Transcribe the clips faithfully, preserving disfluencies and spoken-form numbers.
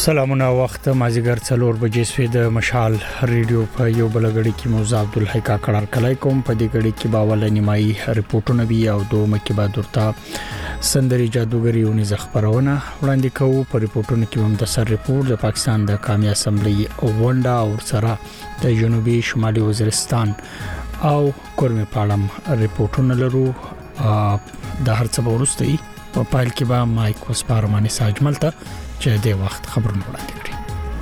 سلامونه وخت مازیګر څلور بجې سوي د مشال ریډیو په یو بلګړی کې موزه عبد الحی کا کړه کلای کوم په دې غړي کې باول نیمایي ریپورتونه بي او دوه مکه بعد ورته سندري جادوګری ونی زخبرونه وړاندې کوو په ریپورتونو کې هم د سر ریپورت د پاکستان د قومي اسمبلی ونډه او سره د جنوبي شمالي وزیرستان او کورمه پالم ریپورتونه لرو د هرڅه ورستي په پایل کې به مایک وسپارمانه ساجمل ته چې د وخت خبرونه وړاندې کړي.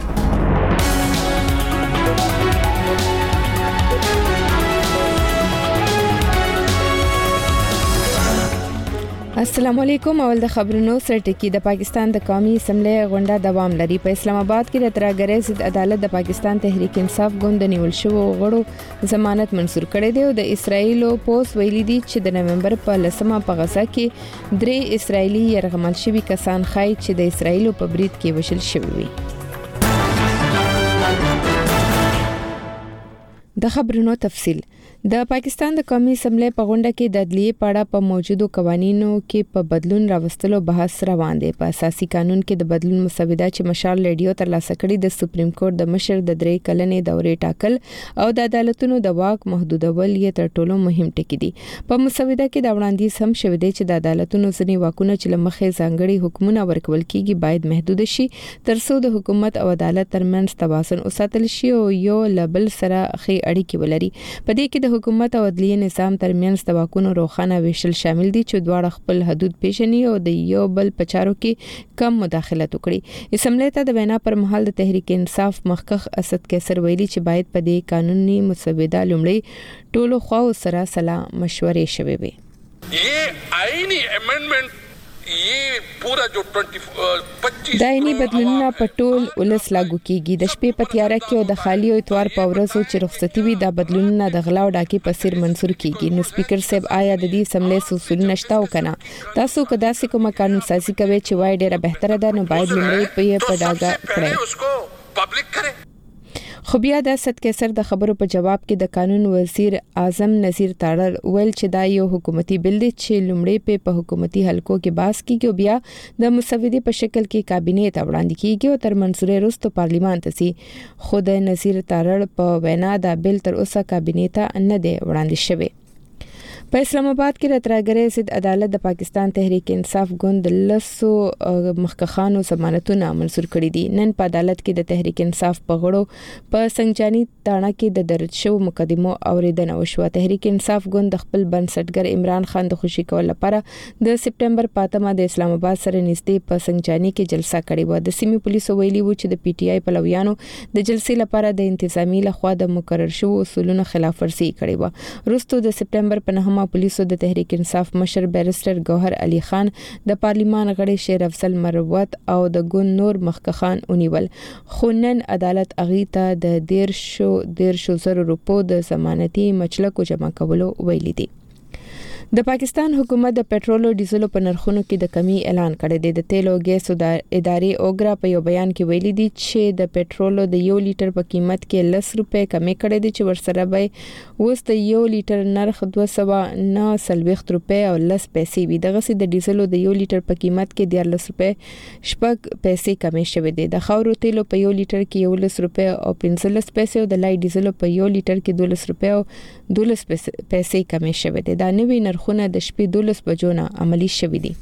السلام علیکم. اول د خبرونو سرټکی. د پاکستان د قومي اسمبلی غونډه دوام لري. په اسلام آباد کې د ترګری ضد عدالت د پاکستان تحریک انصاف ګوند نیول شو غړو ضمانت منسور کړي دی او د اسرایل پوس ویلي دي چې د نومبر په لسمه په غزا کې درې اسرایلی يرغمل شوي کسان خای چې د اسرایل په برید کې وشل شوي وي. د خبرونو تفصیل. د پاکستان د قومي اسمبلی په غونډه کې د عدلیې په اړه په موجودو قوانینو کې په بدلون راوستلو بحث روان دی. په اساسي قانون کې د بدلون مسوده چې مشال ریډیو تر لاسه کړي د سپریم کورټ د مشر د درې کلنې دورې ټاکل او د عدالتونو د واک محدودول یې تر ټولو مهم ټکی دي. په مسوده کې دا وړاندیز هم شوی دی چې د عدالتونو ځینې واکونه چې لمخې ځانګړي حکمونه ورکول کیږي باید محدود شي ترڅو د حکومت او عدالت ترمنځ توازن وساتل شي او یو لبل سره خې اړیکې ولري. په دې کې د حکومت او عدلیه نظام ترمنځ د واکونو روښانه ویشل شامل دي چې دواړه خپل حدود پیژني او د یو بل په چارو کې کم مداخلت وکړي. اسمبلی ته د وینا پر مهال د تحریک انصاف مخکخ اسد کیسر ویلي چې باید په دې قانوني مسوده لومړی ټولو خواو سره سلا مشورې شوي وي. یہ آئینی امندمنٹ یہ پورا جو پچیس دایني بدلونونه په ټول ولس لاګو کیږي. د شپې په تیاره کې او د خالی او اتوار په ورځو چې رخصتي وي دا بدلونونه د غلا او ډاکې په سیر منسور کیږي. نو سپیکر صاحب آیا د دې سملې اصول نشته او کنه تاسو کدا سې کوم قانون سازي کوي چې وای ډیره بهتره ده نو باید لمړی په په ډاګه کړئ اس کو پبلک کرے. خو بیا د اسد کیسر د خبرو په جواب کې د قانون وزیر اعظم نذیر تاړل ویل چې دا یو حکومتي بل دی چې لومړی په حکومتي حلقو کې باس کیږي او بیا د مسودې په شکل کې کابینې ته وړاندې کیږي او تر منصورې وروسته پارلیمان ته سي. خو د نذیر تاړل په وینا دا بل تر اوسه کابینې ته نه دی وړاندې شوی. په اسلام آباد کې د ترګری ضد عدالت د پاکستان تحریک انصاف ګوند لسو مخکخانو ضمانتونه منسور کړي دي. نن په عدالت کې د تحریک انصاف په غړو په سنجاني تاڼه کې د درج شو مقدمو اوریدنه وشوه. تحریک انصاف ګوند د خپل بنسټګر عمران خان د خوشي کول لپاره د سپټمبر پاتمه د اسلام آباد سره نږدې په سنجاني کې جلسه کړې و. د سیمې پولیسو ویلي و چې د پی ټی آی پلویانو د جلسې لپاره د انتظامی لخوا د مقرر شوو اصولونو خلاف ورزي کړې و. وروسته د سپټمبر په نهمه پولیسو د تحریک انصاف مشر بیرسټر ګوهر علي خان د پارلیمان غړي شیر افضل مروت او د ګوند نور مخکخان ونیول. خو نن عدالت اغیته د ډیر شو ډیر شو زر روپو د ضمانتي مچلکو جمع کولو ویلي دي. د پاکستان حکومت د پټرول او ډیزل په نرخونو کې د کمی اعلان کړی دی. د تیل او ګیس ادارې اوګرا په یو بیان کې ویلي دي چې د پټرول د یو لیټر په قیمت کې لس روپے کمی کړی دی چې ورسره به وست یو لیټر نرخ دوه سوه نه سلويخت روپے او لس پیسې وي. دغه سي د ډیزل د یو لیټر په قیمت کې دیارلس روپے شپږ پیسې کمی شوی دی. د خاورو تیلو په یو لیټر کې یو لس روپے او پنځلس پیسې او د لای ډیزل په یو لیټر کې دولس روپے او دولس پیسې کمی شوی دی. دا نوې خونه د شپې دولس بجو نه عملی شوې دي.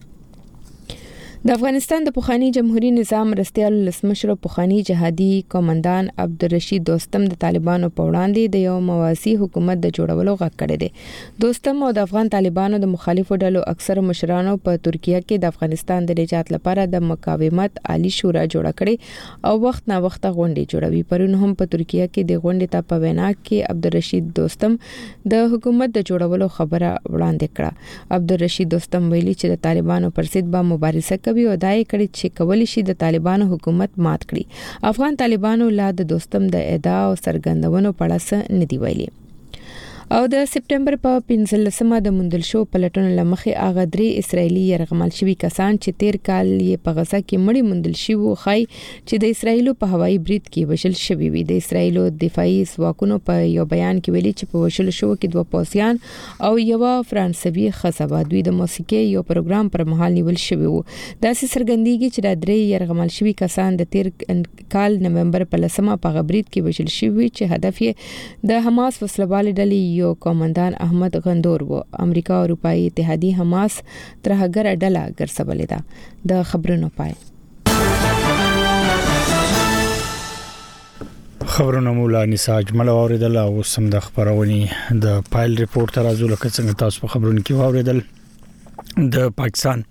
د افغانستان د پخوانی جمهوریت نظام مرستیال لسمشر پخوانی جهادي قومندان عبدالرشید دوستم د طالبانو په وړاندې د یو موازی حکومت د جوړولو غږ کړی دی. دوستم او د افغان طالبانو د مخالفو ډلو اکثر مشرانو په ترکیه کې د افغانستان د نجات لپاره د مقاومت عالی شورا جوړه کړې او وخت نا وخت غونډې جوړوي. پرون هم په ترکیه کې د غونډې ته په وینا کې عبدالرشید دوستم د حکومت د جوړولو خبره وړاندې کړه. عبدالرشید دوستم ویلي چې د طالبانو پر ضد به مبارزه کوي او دای کړي چې کولی شي د طالبانو حکومت مات کړي. افغان طالبانو لا د دوستم د ادعا او سرګندونو په اړه نه دی ویلي. او د سپټمبر په پنځلسمه د مندل شو پلټون لمخې اغه درې اسرایلی يرغمل شوی کسان چې تیر کال یې په غزا کې مړی مندل شي وو خای چې د اسرایلو په هوایي برید کې وشل شوی وي. د اسرایلو دفاعي ځواکونو په یو بیان کې ویلي چې په وشل شو کې دوه پوسیان او یو فرانسوي خصبه دوی د موسیقي یو پروګرام پر مهال نیول شوی وو. دا سرګندېږي چې د درې يرغمل شوی کسان د تیر کال نومبر په لسمه په غبرید کې وشل شوی چې هدف یې د حماس وسلوال ډلې یو کمانډان احمد غندور و. امریکا او اروپאי اتحادیه حماس ترهګر ډله ګرځولې ده. د خبرونو پای خبرونه مولا نساج مل اوریدل او سم د خبرونی د پایل ریپورت راځو لکه څنګه تاسو په خبرونو کې اوریدل د پاکستان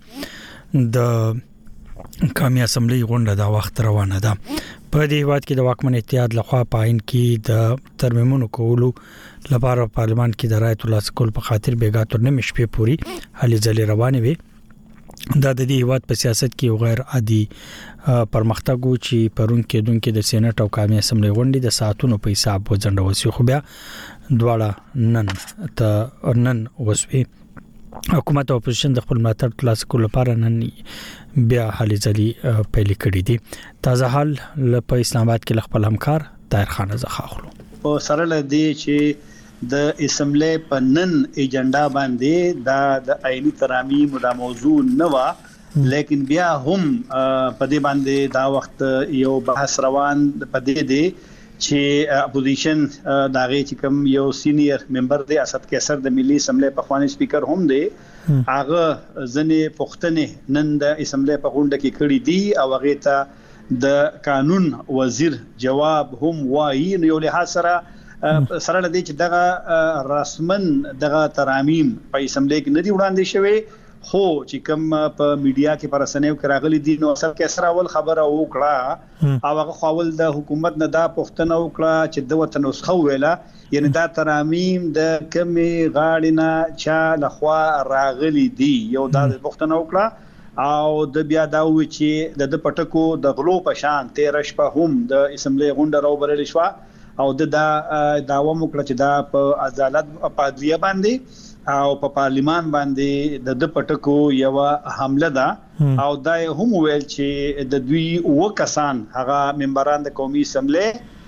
د قومي اسمبلی غونډه دا وخت روانه ده. په دې وخت کې د واکمن اتحاد لخوا پاین کې د ترمیمونو کولو لپاره پارلمان کې د رایت الله سکول په خاطر بیګا تر نه مشپې پوری هلي ځلې روانه وي. دا د دې وخت په سیاست کې غیر عادي پرمختګ و چې پرون کې دونکو د سېنات او قومي اسمبلی غونډې د ساعتونو په حساب وځنډول شي. خو بیا دواړه نن ته نن وسوي حکومت او اپوزیشن د خپل ملاتړ ترلاسه کولو لپاره نن بیا هلي ځلې پیل کړې دي. تازه حال په اسلام آباد کې خپل همکار طاهر خان زخاخلو او سره لدی چې د اسمبلی په نن ایجنډا باندې دا د آئینی ترامیم د موضوع نه و، لیکن بیا هم په دې باندې دا وخت یو بحث روان پدې دی چې اپوزیشن داغه چې کوم یو سینیئر ممبر دی اسد کیسر د ملي اسمبلی په خواني سپیکر هم دی هغه ځنې پښتنه نن د اسمبلی په غونډه کې کړی دی او هغه ته د قانون وزیر جواب هم وایي. نو یو له سره سره لدی چې دغه رسمن دغه ترامیم په اسمبلی کې نه دی وړاندې شوی، خو چې کوم په میډیا کې پر اسنیو کراغلي دي نو اصل کې سره اول خبره وکړه او هغه خپل د حکومت نه دا پښتنه وکړه چې د وطن نسخه ویله، یعنی دا ترامیم د کمی غاړې نه چا لخوا راغلي دي یو دا پښتنه وکړه او د بیا دا و چې د پټکو د غلو په شان تیر شپه هم د اسمبلی غونډه راوبرل شو او د دا داوا وکړه چې دا په عدالت په عدلیه باندې او په پارلیمان باندې د د پټکو یو حمله ده او دا هم ویل چې د دوی وکسان هغه ممبران د قومي اسمبلی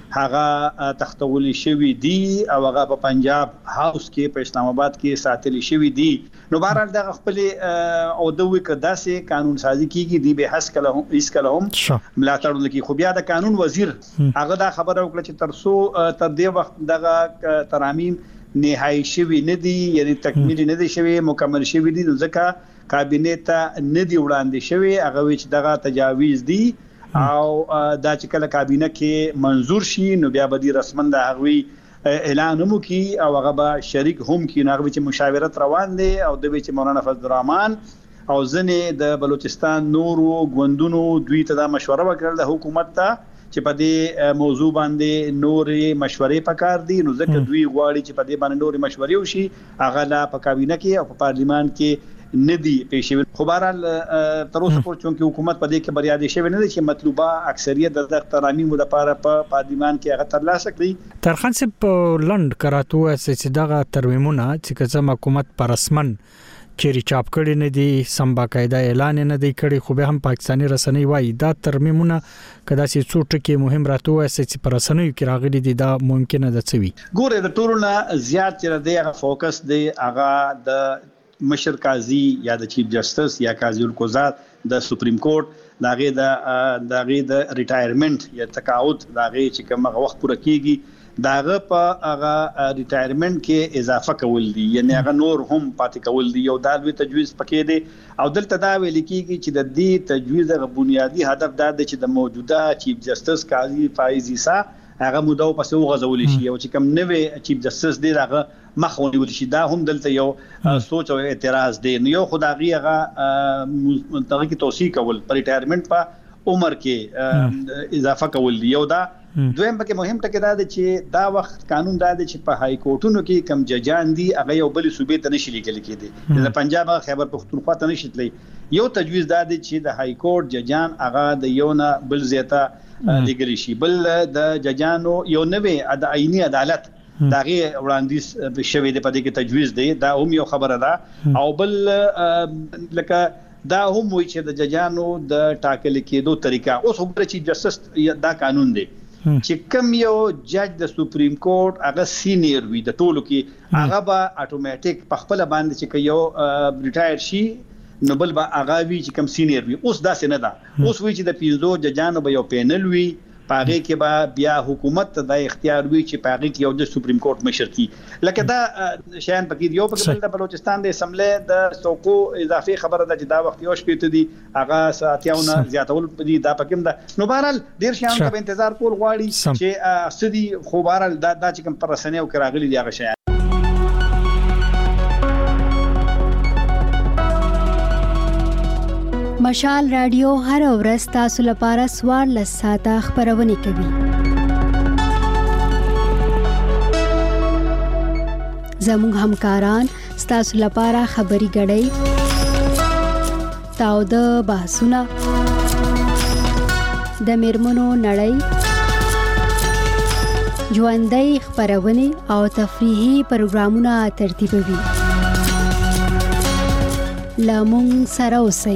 هغه تختول شوی دي او هغه په پنجاب هاوس کې په اسلام آباد کې ساتل شوی دي. نو بهرحال د خپل او د وکړه سه قانون سازي کیږي دی به حس کله هم اس کله هم ملاتړ لکه خو بیا د قانون وزیر هغه دا خبره وکړه چې ترسو تر دې وخت دغه ترامیم نهایی شوی ندی، یعنی تکمیل ندی شوی مکمل شوی دي ځکه کابینه ته ندی وړاندې شوی هغه چې دغه تجاویز دي او دا چې کله کابینه کې منزور شي نو بیا به دي رسمن د هغوی اعلان هم کی او هغه به شریک هم کی نو هغه چې مشاورت روان دي او د چې مولانا فضل الرحمن او ځنې د بلوچستان نورو غوندونو دوی ته دا مشوره وکړه د حکومت ته چې په دې موضوع باندې نورې مشورې پکار دي، نو ځکه دوی غواړي چې په دې باندې نورې مشورې وشي هغه لا په کابینه کې او په پارلیمان کې ندي پېښوي. خو بهرحال تر اوسه پورې چې حکومت په دې کې بریالي شوی نه دي چې مطلوبه اکثریت د ترامیم لپاره په پارلیمان کې هغه ترلاسه کړي. ترخان صاحب لند کراتو چې دغه ترمیمونه چې کوم حکومت پر رسمن چیرې چاپ کړي نه دي سم باقاعده اعلان نه دی کړی، خو به هم پاکستاني رسنۍ وایي دا ترمیمونه کدا چې څو ټکي مهم راته وایي چې پر رسنۍ کې راغلي دي دا ممکنه ده څوي. ګوره د ټولو نه زیات چې دی هغه فوکس دی هغه د مشر قاضي یا د چیف جسټس یا قاضي القضات د سپریم کورټ داغه د داغه د ریټایرمنټ یا تقاعد داغه چې کوم وخت پوره کیږي داغه په هغه ریټایرمنټ کې اضافه کول دي، یعنی هغه نور هم پاتې کول دي یو دالوي تجویز پکې دي او دلته دا ویل کیږي چې د دې تجویز غو بنیادی هدف دا دی چې د موجوده چیف جسټس قاضي فایز عیسی هغه موده په څو غزول شي او چې کوم نوې چیف جسټس دی هغه مخونی ول شي دا هم دلته یو سوچ او اعتراض دی. نو یو خدایي هغه منطقه کې توثیق کول پر ریټایرمنټ په عمر کې اضافه کول دی یو دا. دویم پکې مهم ټکی دا دی چې دا وخت قانون دا دی چې په های کورټونو کې کم ججان دي هغه یو بل صوبې ته نشي لیکل کېدي، د پنجاب خیبر پختونخوا ته نشي تللی. یو تجویز دا دی چې د های کورټ ججان هغه د یو نه بل زیاته لیکل شي، بل د ججانو یو نوې د آئینی عدالت داغه وړاندیز شوی د پدې کې تجویز دی دا هم یو خبره ده او بل لکه دا هم وی چې د ججانو د ټاکل کېدو طریقه اوس هم چې جسټس دا قانون دی چې کوم یو جج د سپریم کورټ هغه سینیئر وي د ټولو کې هغه به اتوماتیک په خپل باندې چې یو ریټایر شي نو بل به هغه وی چې کوم سینیئر وي اوس دا څه نه ده اوس وی چې د پینځو ججانو به یو پینل وي پاغه کې به بیا حکومت ته د اختیار وی چې پاغه کې یو د سپریم کورټ مشر کی لکه دا شیان پکې یو په د بلوچستان د اسمبلی د سوکو اضافي خبره ده چې دا وخت یو شپې ته دي هغه ساتیاونه زیاتول دي دا پکې ده نو بهرحال ډیر شیان په انتظار کول غواړي چې سدي خو بهرحال دا چې کوم پر رسنیو کې راغلي دي هغه شیان مشال رادیو هر ورځ تاسو لپاره سوار لساته خبرونه کوي. زموږ همکاران تاسو لپاره خبري غړي تاو د بحثونه د میرمنو نړۍ ژوندۍ خبرونه او تفریحي پروګرامونه ترتیبوي. لامون سره اوسئ.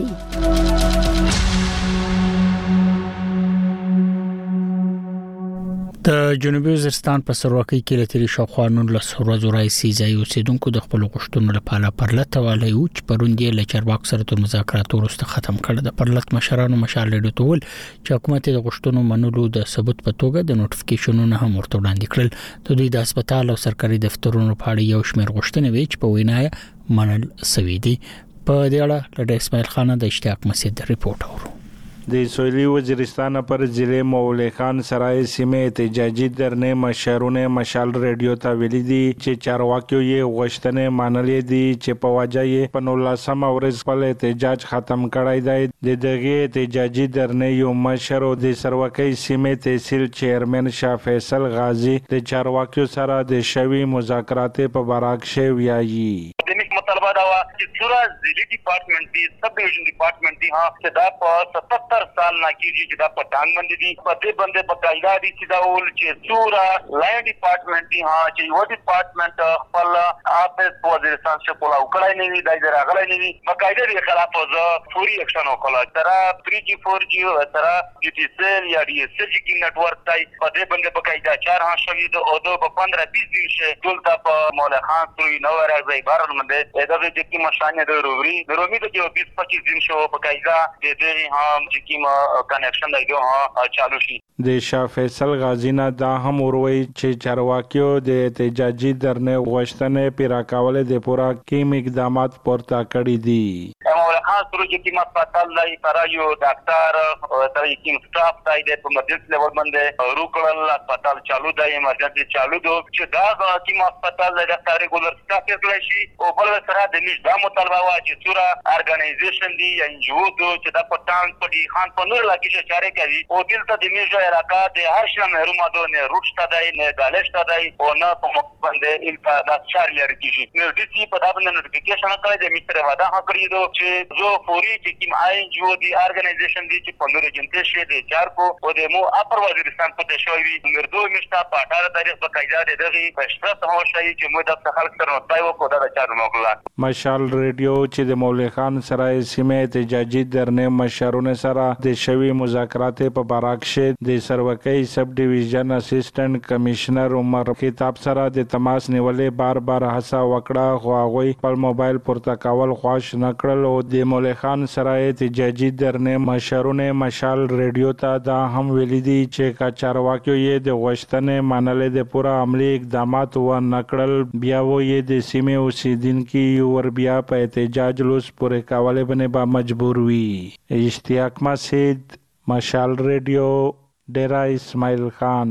د جنوبي وزیرستان په سروکۍ کې لتري شاوخوانون له ورځو راځي ځای اوسیدونکو د خپل غوښتنو لپاره پرلط والي او چې پروندې له چارواک سره تر مذاکرات وروسته ختم کړل. د پرلط مشرانو مشال لیدو ټول چې حکومت د غوښتنو منلو د ثبوت په توګه د نوټیفیکیشنونو هم ورته وړاندې کړل. د دوی د هسپتال او سرکاري دفترونو په اړه یو شمېر غوښتنې وی چې په وینای منل سوي دي. په دې اړه له اسماعیل خان د اشتیاق مسجد ریپورت اورو. د سویلي وزیرستان پر ضلع مولوی خان سرای سیمه احتجاجي درنه مشرونه مشال ریډیو ته ویلي دي چې چارواکیو یې غوښتنې منلې دي چې په واجه یې په نولسم ورځ خپل احتجاج ختم کړی دی. د دغه احتجاجي درنه یو مشر د سروکۍ سیمه تحصیل چیرمن شاه فیصل غازی د چارواکیو سره د شوی مذاکرات په باره کې ویایي. مطالبه دا و چې څوره ضلعي ډپارټمنټ دي سب ډیویژن ډپارټمنټ دي ها چې دا په ستتر سال نه کېږي چې دا په ټانګ باندې دي په دې باندې په قاعده دي چې دا ول چې څوره لای ډپارټمنټ دي ها چې یو ډپارټمنټ خپل اپس وزیرستان څخه کولا وکړای نه وي دای راغلی نه وي باقاعده دي خلاف وزه فوري اکشن وکړه تر تھری جی فور جی تر ډي ټي سيل یا ډي اس جي کې نتورک تای په دې باندې باقاعده چار ها شوی د او د پندرہ بیس دن شه ټول تا په مولا خان سوی نو راځي بارن باندې دا د چې مشانه د روبري د رومي د یو بیس پچیس دن شو په قاعده د دې هم چې کی کنیکشن دی ها چالو شي. د شاه فیصل غازی نه دا هم وروي چې چارواکیو د احتجاجي درنه غوښتنې پیرا کول د پورا کیم اقدامات پورته کړی دي. مولا خان سره چې کی هسپتال لای پرایو ډاکټر تر یقین سټاف دای د ایمرجنسي لیول باندې روکړل هسپتال چالو دی ایمرجنسي چالو دو چې دا کی هسپتال د ډاکټر ریګولر سټاف کې شي او بل سره د نش دا مطالبه وا چې څوره ارګنایزیشن دی ان جی او دو چې دا پټان پټي خان په نور لګي چې چاره کوي او دلته د میجو علاقه د هر شنه محروم ده نه روټ شته دی نه دالش ته دی او نه په مخ باندې الفا د چار لري کیږي نو د دې په دا باندې نوټیفیکیشن کړی د میتر واده ها کړی دو چې زه فوري چې کوم آی ان جی او دی ارګنایزیشن دی چې په نور جنته شي د چار کو او د مو اپر وزیرستان په شوی مردو مشتا په اټاره تاریخ په قاعده دغه پښتو سمو شي چې مو د خلک سره نوټای وکړه دا چار موکلا. مشال ریډیو چې د مولوی خان سرای سیمه احتجاجي درنه مشرونه سره د شوی مذاکرات په باره کې د سروکۍ سب ډیویژن اسسټنټ کمشنر عمر خطاب سره د تماس نیولې بار بار هڅه وکړه خو هغه خپل موبایل پورته کول خوښ نکړل او د مولوی خان سرای احتجاجي درنه مشرونه مشال ریډیو ته دا هم ویلي دي چې کاچارواکیو یې د غوښتنې منلې د پوره عملی اقدامات و نکړل بیا و یې د سیمه اوسیدونکو ور بیا په احتجاج لوس پورې کولې باندې با مجبور وي. اشتیاق مسجد مشال ریډیو ډیرا اسماعیل خان.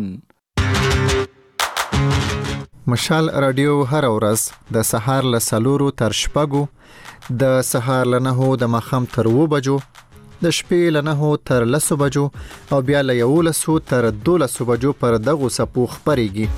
مشال رادیو هر ورځ د سهار له سلورو تر شپږو د سهار له نهو د ماښام تر اوو بجو د شپې له نهو تر لسو بجو او بیا له یولسو تر دولسو بجو پر دغو څپو خپرېږي.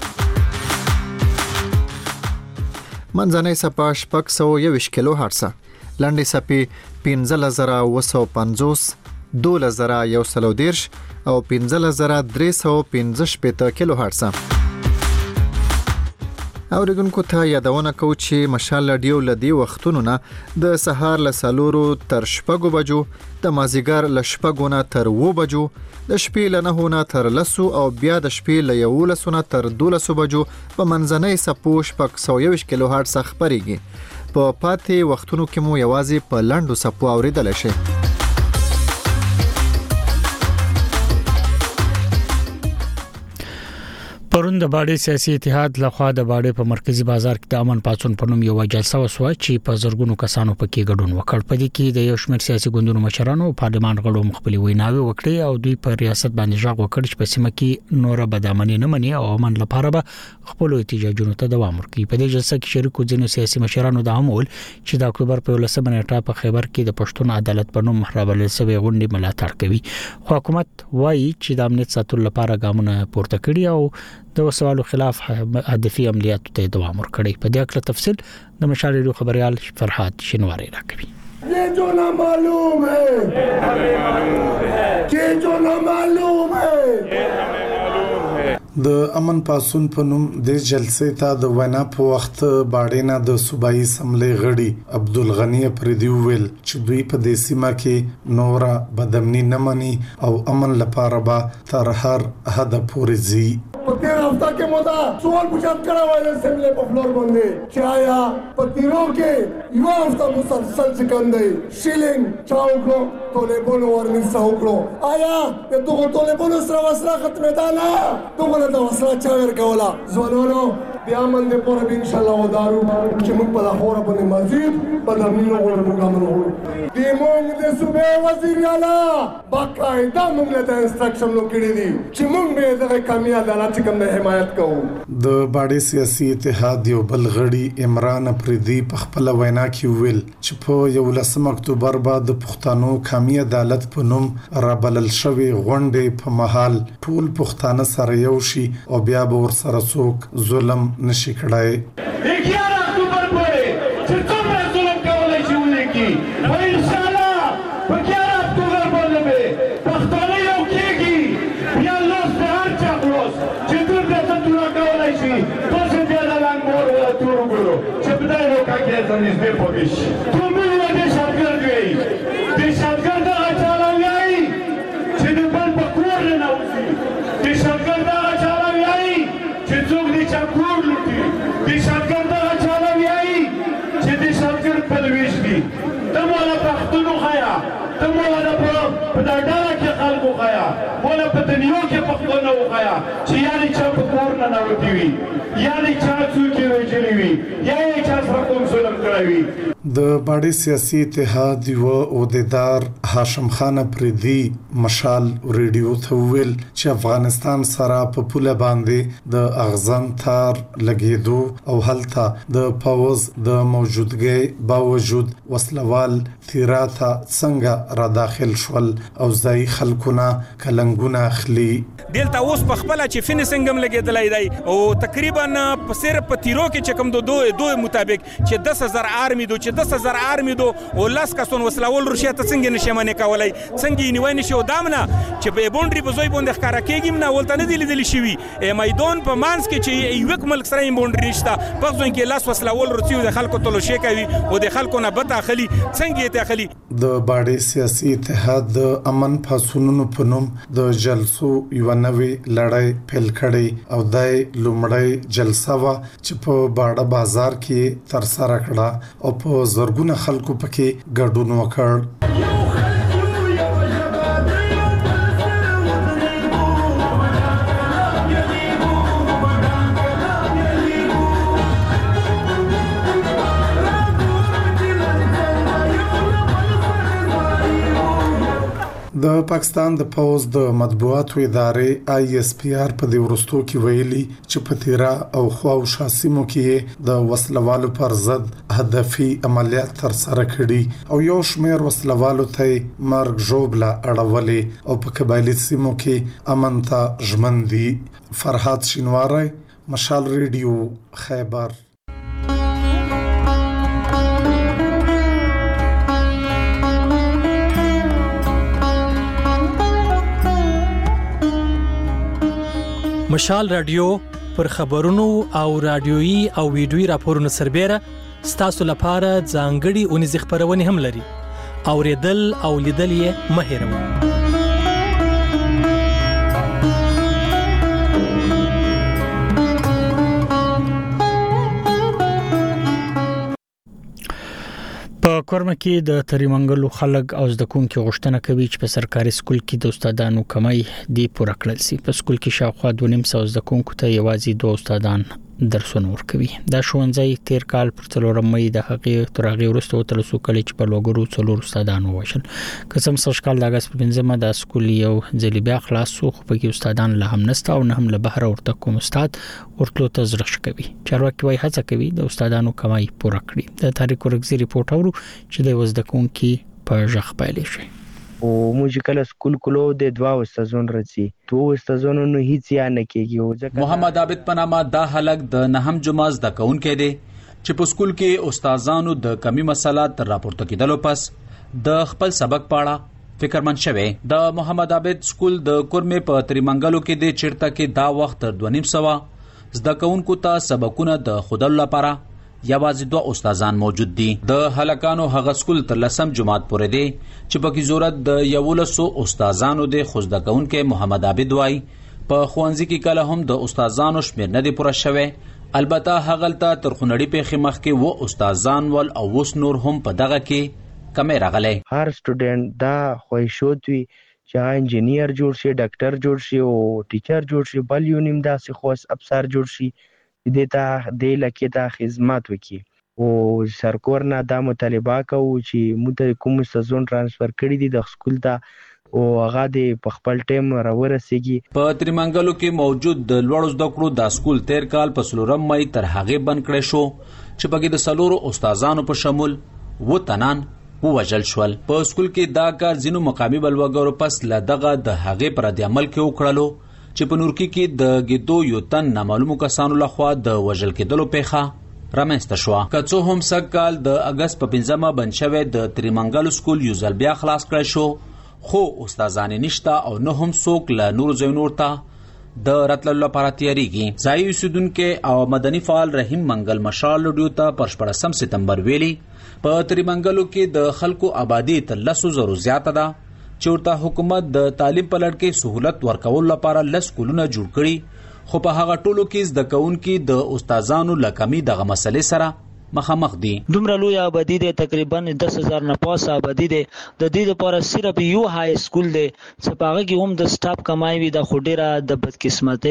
منځنۍ څپه شپږ سوه یوویشت کیلو هرټزه، لنډې څپې پنځلس زره اوه سوه پنځوس، دولس زره یو سل او دېرش او پنځلس زره درې سوه پنځه شپېته کیلو هرټزه. او رګونکو ته یادونه کو چې مشال رادیو لدی وختونو نه د سهار له سلورو تر شپږو بجو، د مازیګر له شپږو نه تر اوو بجو، د شپې له نهو نه تر لسو او بیا د شپې له یولسو نه تر دولسو بجو په منځنۍ سپو شپږ سوه یوویشت کیلو هرټز خپرېږي. په پاتې وختونو کې مو یوازې په لنډو سپو اوریدل شي. پرون د باډي سیاسي اتحاد لخوا د باډي په مرکزی بازار کې د امن پاتون په نوم یو جلسه وسوه چې په زرګونو کسانو پکې ګډون وکړ. په دې کې د یو شمېر سیاسي ګوندونو مشرانو او پارلمان غړو مخبلي ویناوي وکړي او دوی په ریاست باندې ژغ وکړ چې په سیمه کې نور بدامني نه مني او امن لپاره به خپل احتجاجونو ته دوام ورکړي. په دې جلسه کې شریکو ځینو سیاسي مشرانو د عمل چې د اکتوبر په ولسمه نیټه په خیبر کې د پښتون عدالت په نوم رابلل شوی غونډې ملاتړ کوي. خو حکومت وایي چې د امنیت ساتلو لپاره ګامونه پورته کړي او د وسوالو خلاف هدفي عملیاتو ته دوام ورکړي. په دې اړه تفصیل د مشال ریډیو خبريال فرحات شینواری راکوي. یہ جو نہ معلوم ہے یہ ہمیں معلوم ہے، یہ جو نہ معلوم ہے یہ ہمیں معلوم ہے. د امن پاسون په نوم د جلسې ته د وینا په وخت باډینا د صوبایي اسمبلی غړي عبدالغنی پردی ویل چې دوی په دې سیمه کې نورا بدامني نه مني او امن لپاره به تر هر حد پورې ځي. په تیر هفته کې مودا سوال پوښتنه کړه وایي اسمبلی په فلور باندې چې آیا په تیرو کې یو هفته مسلسل څنګه شیلینګ چاوکو طالبانو ورني ساوکو آیا د دغه طالبانو سره وسره ختمه ده نه دغه د وسره چاور کولا ځوانانو بیا من د پوره ان شاء الله ودارو چې موږ په لاهور باندې مزید بدامني نه غواړو ګامنو دی موږ د صوبې وزیر اعلی باقاعده موږ له انستراکشن نو کړی دي چې موږ به دغه کمی عدالت کوم نه حمایت کوو. د باډي سیاسي اتحاد یو بل غړي عمران پردی په خپل وینا کې ویل چې په یو لسم اکتوبر بعد د پښتنو کمی عدالت په نوم رابلل شوی غونډې په محل ټول پښتانه سره یو شي او بیا به ور سره څوک ظلم نشي کړای. اکیار اکتوبر پورې چې څومره ظلم کولای شي ولیکي او ان شاء الله په اکیار اکتوبر باندې به پښتانه یو کېږي بیا لوس په هر چا خلاص چې دوی د تطور کولای شي تاسو بیا د لنګور ولا تور وګورو چې بدای نو کاکې ځنیز به پوښ ټول موږ د شاګرد وي د شاګرد اچاله وي چې د بل په کور نه وځي د شاګرد اچاله وي چې څوک دې چا کور لوټي د شاګرد اچاله وي چې د شاګرد په لويش دي ته مولا پښتون خیا ته مولا په ډاډه کې خلکو خیا مولا په دنیو کې پښتون نو خیا چې یاري چا په کور نه نوتی وي یاري چا څوک ویجلی وي یاري چا سره کوم ظلم کړی وي. د باډي سیاسي اتحاد یو عہدیدار هاشم خان پردی مشال ریډیو ته ویل چې افغانستان سره په پوله باندې د اغزن تار لګیدو او هلته د پاوز د موجودګۍ باوجود وسلوال تیراته څنګه را داخل شول او ځای خلکونه کلنګونه اخلي. دلته اوس په خپل چې فینیسنګم لګیدلای دی او تقریبا په سر په تیرو کې چې کوم دوه دوه مطابق چې دس هزار آرمی دو چې دس هزار آرمی دو او لاس کسون وسلول روسیا ته څنګه نشي منې کولای څنګه نیوي نشي او دامنه چې به بونډري په زوی باندې ښکارا کېږي نه ولته نه دی لیدل شي میدان په مانس کې چې یو ملک سره بونډري نشته په ځون کې لاس وسلول روسي د خلکو تلو شي کوي او د خلکو نه بت اخلي څنګه ته اخلي. د باډي سیاسي اتحاد د امن پاسونونو په نوم د جلسو یو نوې لړۍ پیل کړي او د لومړی جلسه وا چې په باډه بازار کې تر سره کړه او په زرګونه خلکو پکې ګډون وکړ. د پاکستان د پوز د مطبوعاتو ادارې آی اس پی آر په د ورستو کې ویلي چې په تیرا او خواو شاسمو کې د وسلوالو پر ضد هدفي عملیات تر سره کړي او یو شمېر وسلوالو ته مرګ ژوبله اړولې او په قبایلی سیمو کې امن ته ژمن دي. فرحات شینواری، مشال ریډیو، خیبر. مشال رادیو پر خبرونو او رادیويي او ویډیويي راپورونو سربېره ستاسو لپاره ځانګړي اونیزې خبرونه هم لري. اوریدل او لیدل یې مه هېروئ. په کورمه کې د تریمنګلو خلک او زده کوونکو غوښتنه کوي چې په سرکاري سکول کې د استادانو کمی دی پوره کړل شي. په سکول کې شاوخوا دوه نیم سو زده کوونکو ته یوازې دوه استادان درسونه ورکوي. دا ښوونځی تیر کال پر څلورم مې د حقیقت ترغه ورسته وتل سو کلی چې په لوګرو څلور استادانو وشل. قسم سر کال د اگست په پنځمه د سکول یو ځلې بیا خلاص سو خو په کې استادان له هم نسته او نه هم له بهر ورته کوم استاد ورتلو ته زړه کوي. چارواکي وايي هڅه کوي د استادانو کمای پوره کړي. د تاریخ ورګزي ریپورت اورو چې د وزد کوونکی په ژغ پایلې شي. او موږ کله سکول کولو د دوا استادون راځي دوه استادونو نو هیڅ یا نه کېږي. محمد عابد پنامه دا هلک د نهم جماز د کونکې دی چې په سکول کې استادانو د کمی مسله تر راپورته کېدلو پس د خپل سبق پاړه فکرمن شوی. د محمد عابد سکول د کورمه په تریمنګلو کې د چیرته کې دا وخت تر دوه نیم سوا زده کوونکو ته سبقونه د خودل لپاره یوازې دوه استادان موجود دي. د هلکانو هغه سکول تر لسم جماعت پورې دی چې په کې ضرورت د یولسو استادانو د خوزده کونکو محمد عابد وای په خوانځي کې کله هم د استادانو شمیر نه دی پوره شوی. البته هغلته تر خنړی په خمخ کې و استادان ول او وس نور هم په دغه کې کمې راغلي. هر سټوډنټ دا خوښوت وي چې انجینیر جوړ شي، ډاکټر جوړ شي او ټیچر جوړ شي، بل یو نیم داسې خوښ افسر جوړ شي دیتا د لکه ته خدمت وکي. او سرکور نه دا مطالبه کوي چې موږ کوم سزون ترانسفر کړی دي د سکول ته او هغه د خپل ټیم راورسیږي. په تریمنګلو کې موجود د لوړو زده کړو د سکول تیر کال په سلورم مې تر هغه بند کړی شو چې په کې د سلورو استادانو په شمول و تنان ووجل شول. په سکول کې دا کار ځینو مقامي بلوګرو پس له دغه د هغه پر د عمل کې وکړلو چې په نورکی کې د ګیدو یو تن نامعلومو کسانو لخوا د وژل کېدلو پیښه رامنځته شوه. که څه هم سږ کال د اگست په پنځمه بند شوی د تریمنګلو سکول یو ځل بیا خلاص کړی شو خو استادانې نشته او نه هم څوک له نورو ځایونو ورته د راتللو لپاره تیاریږي. ځایي اوسیدونکي او مدني فعال رحیم منګل مشال لډیو ته پر شپږم سپتمبر ویلي په تریمنګلو کې د خلکو آبادی تر لسو زرو زیاته ده چې ورته حکومت د تعلیم په لړ کې سہولت ورکول لپاره لس کولونه جوړ کړي خو په هغه ټولو کې زده کوونکي د استادانو لکمي دغه مسلې سره مخامخ دي. دومره لوی آبادی دی تقریبا دس هزار نه پاس آبادی دی. د دې لپاره صرف یو های سکول دی چې په هغه کې هم د سټاف کمای وي د خډيره د بدقسمتۍ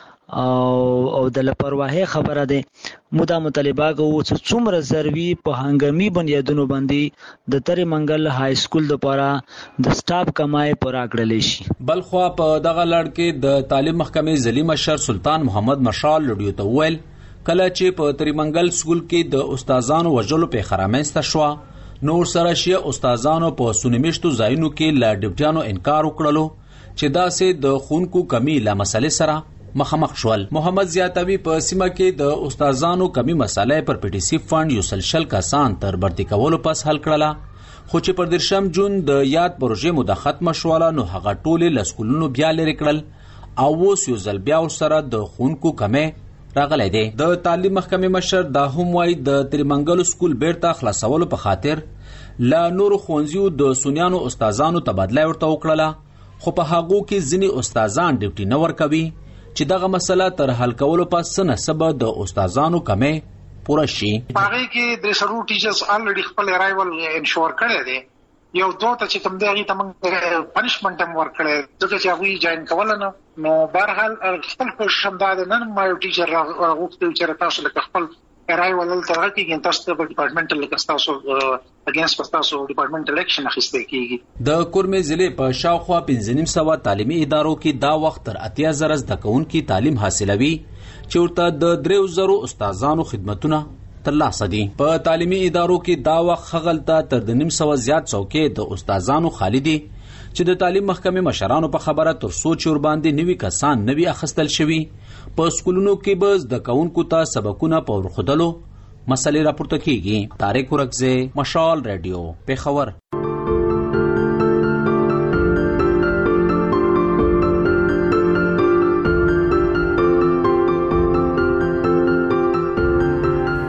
او او د لپرواهي خبره ده. مودا مطالبه کوو چې څومره ضروري په هنګامي بنیادونو باندې د تریمنګل های سکول لپاره د سټاف کمای پوره کړل شي. بلخوا په دغه لړ کې د تعلیم محکمې ځلی مشر سلطان محمد مشال لډیو ته ویل کله چې په تریمنګل سکول کې د استادانو وژلو په خرامنسته شو نور سره شي استادانو په سونیمشتو ځایونو کې لا ډیپټیانو انکار وکړلو چې دا سه د خونکو کمی لا مسلې سره مخامخ شول. محمد زیاتوی په سیمه کې د استادانو کمی مسالې پر پی ټی سی فند یو سلشل کسان تر برتی کولو پس حل کړله خو چې پر درشم جون د یاد پروژې مده ختم شواله نو هغه ټوله لسکولونو بیا لري کړل او اوس یو ځل بیا سره د خونکو کمی راغلی دی. د تعلیم محکمې مشر دا هم وايي د تریمنګلو سکول بیرته خلاصولو په خاطر لا نور خوانزیو د سونیانو استادانو تبادله ورته وکړه خو په هغه کې ځینی استادان ډیوټي نه ورکوي چې دغه مسله تر حل کولو پس نه سبا د استادانو کمې پوره شي. هغه کې د سرو ټیچرز الریډي خپل ارایول انشور کړی دی. یو دوه ته چې کوم دی هغه تم پنشمنت هم ورکړی ځکه چې هغه جاین کول نه نو بهرحال خپل کوشش هم دا نن ما یو ټیچر راغوښتل چې تاسو له خپل ارایول تر هغه کې تاسو په ډپارټمنټل لکستاسو اگینست پستاسو ډپارټمنټل اکشن اخیسته کیږي. د کورمه ضلع په شاوخوا پنځه نیم سو تعلیمي ادارو کې دا وخت تر اتیا زره زده کوونکي تعلیم حاصلوي چې ورته د دریو زرو استادانو خدمتونه ترلاسه دي. په تعلیمي ادارو کې دا وخت خغلته تر د نیم سو زیات څوکۍ د استادانو خالی دي چې د تعلیم محکمې مشرانو په خبره تر سوچ ور باندې نوي کسان نوي اخستل شوي. په سکولونو کې به زده کوونکو ته سبقونه په ورخدلو مسلې راپورته کیږي. طارق ورکزه، مشال رادیو، پیښور.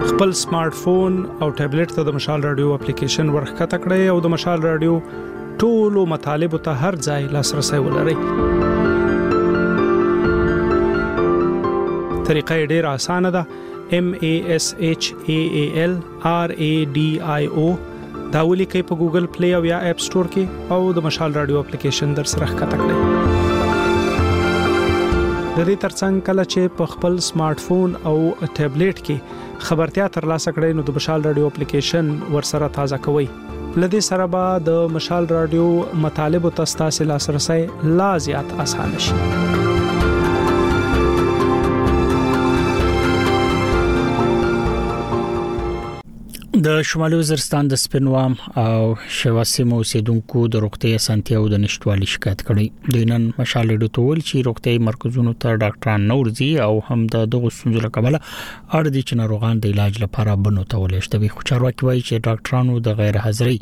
خپل سمارټ فون او ټابلیټ ته د مشال رادیو اپلیکیشن ورخکته کړئ او د مشال رادیو ټولو مطالبه ته هر ځای لاسرسي ولرئ. طریقه ډیره اسانه ده. M A S H A A L R A D I O دا ولیکئ په ګوګل پلی او یا اپ سٹور کې او د مشال رادیو اپلیکیشن در سره ښکته کړئ. د دې ترڅنګ کله چې په خپل سمارټ فون او ټابلیټ کې خبرتیا ترلاسه کړئ نو د مشال رادیو اپلیکیشن ورسره تازه کوئ. لدې سره به د مشال رادیو مطالب او تاسو لاسرسي لا زیات آسان شي. د شمالي وزیرستان د سپینوام او شواسیمو اوسیدونکو د روغتي سنتي او د نشټوالي شکایت کړي. د نن مشال رادیو تول چې روغتي مرکزونو ته ډاکټران نورځي او هم د دغه ستونزو لپاره اړ دي چې ناروغان د علاج لپاره بنو ته ولېشتوي. خو چارواکي وایي چې ډاکټرانو د غیر حاضرۍ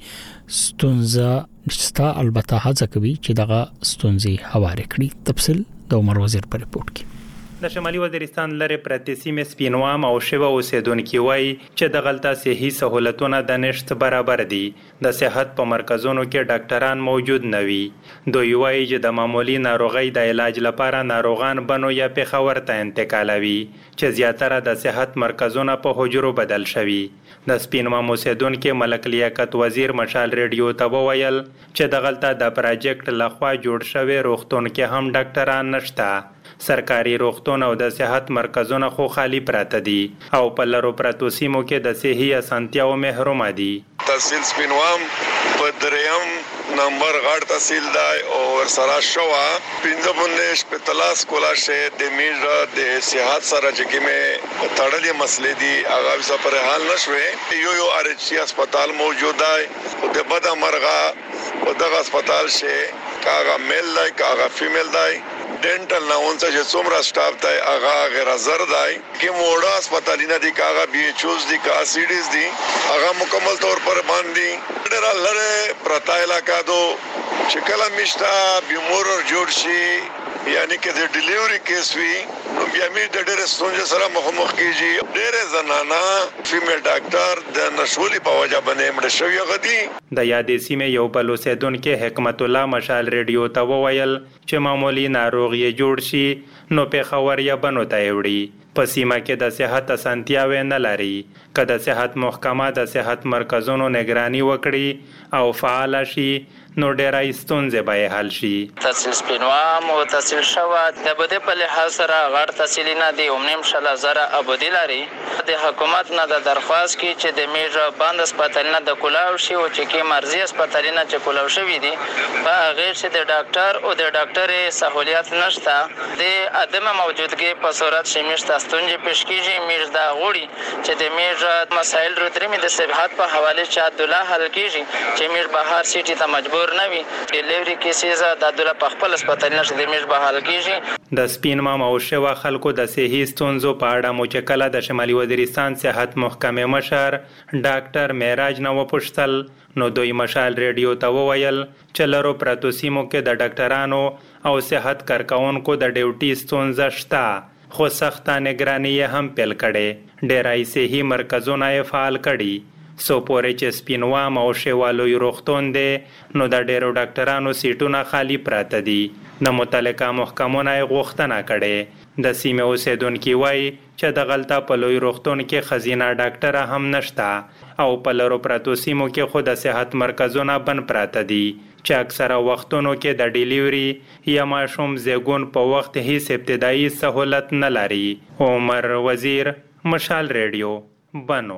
ستونزه نشته، البته هڅه کوي چې دغه ستونزې هوارې کړي. تفصیل د عمر وزیر په ریپورت کې. د شمالي وزیرستان لري پرتې سیمې سپینوام او شیوا اوسیدونکو وایي چې د غلطه صحي سہولتونه د نشټ برابر دي. د صحت په مرکزونو کې ډاکټران موجود نه وي. دوی وایي چې د معمولی ناروغي د علاج لپاره ناروغان بنو یا پیښور ته انتقالوي چې زیاتره د صحت مرکزونه په حجرو بدل شوي. د سپینوام اوسیدونکو ملک لیاقت وزیر مشال رادیو ته وویل چې د غلطه د پروجیکټ لخوا جوړ شوی روغتون کې هم ډاکټران نشته. سرکاري روغتون او د صحت مرکزونه خو خالی پراته دي او په لرو پراتو سیمو کې د صحي اسانتیاو محروم دي. تحصیل سپینوام په دریم نمبر غړ تحصیل دی او ورسره شوا پنځه بندش په تلاش کولا شه د میرا د صحت سره چې مې تړلې مسلې دي هغه څه پر حل نشوي. یو یو ار ایچ سی هسپتال موجود دی او د بد مرغه او دغه هسپتال شه کاغه میل دی کاغه فیمیل دی ډینټل ناون چې څومره سټاف دی هغه غیر حاضر دی کې موډا هسپتالینه دي کاغه بي ایچ اوز دي کا سی ډیز دي هغه مکمل طور پر باندې ډېر لره پرتا علاقہ دو چې کله مشتا بیمور جوړ شي یعنی کې د ډیلیوري کیس وی نو بیا می د ډېر ستونزې سره مخامخ کیږي. ډېر زنانا فیمیل ډاکټر د نشولي په وجه باندې مړ شوی غدي. د یادې سیمې یو بل اوسیدونکو حکمت الله مشال رادیو ته وویل چې معمولی ناروغي جوړ شي نو پیښور یا بنو ته وړي. په سیمه کې د صحت اسانتیاوې نه لري. که د صحت محکمه د صحت مرکزونو نگرانی وکړي او فعال شي نو ډېرای ستونزې به حل شي. تحصیل سپینوام او تحصیل شوا د بده په لحاظ سره غړ تحصیل نه دی اومنیم شلا زره ابودی لري. د حکومت نه د درخواست کې چې د میجر باند هسپتال نه د کولاو شي او چې کې مرزي هسپتال نه چې کولاو شوی دي په غیر چې د ډاکټر او د ډاکټر سہولیت نشته. د عدم موجودګي په صورت شمیشت ستونزې پیش کیږي. میج دا غوړي چې د میج مسائل رودري د صحت په حواله چې عبدالله حل کیږي چې میج بهر سیټي ته مجبور نوي ډیلیوري کیسز د عبدالله په خپل هسپتال نشته د میج بهال کیږي. د سپینوام او شوا خلکو د صحي ستونزو په اړه مو چې کله د شمالي وزیرستان صحت محکمې مشر ډاکټر معراج نو پوښتل نو دوی مشال رادیو ته وویل چې لرو پراتو سیمو کې د ډاکټرانو او صحت کارکونکو د ډیوټي ستونزه شته خو سخته نگرانی هم پیل کړي. ډیرای صحي مرکزونه فعال کړي. سو پورې چې سپینوام او شیوالوی روغتون دی نو د ډیرو ډاکټرانو سیټونه خالی پراته دي. د متعلقه محکمونه غوښتنه کړي. د سیمې اوسیدونکو وایي چې د غلطه په لوی روغتون کې خزینه ډاکټر هم نشته او په لرو پراتو سیمو کې خود د صحت مرکزونه بند پراته دي چې اکثره وختونو کې د ډیلیوري یا ماشوم زیګون په وخت هیڅ ابتدایي سہولت نه لري. عمر وزیر مشال رادیو بنو.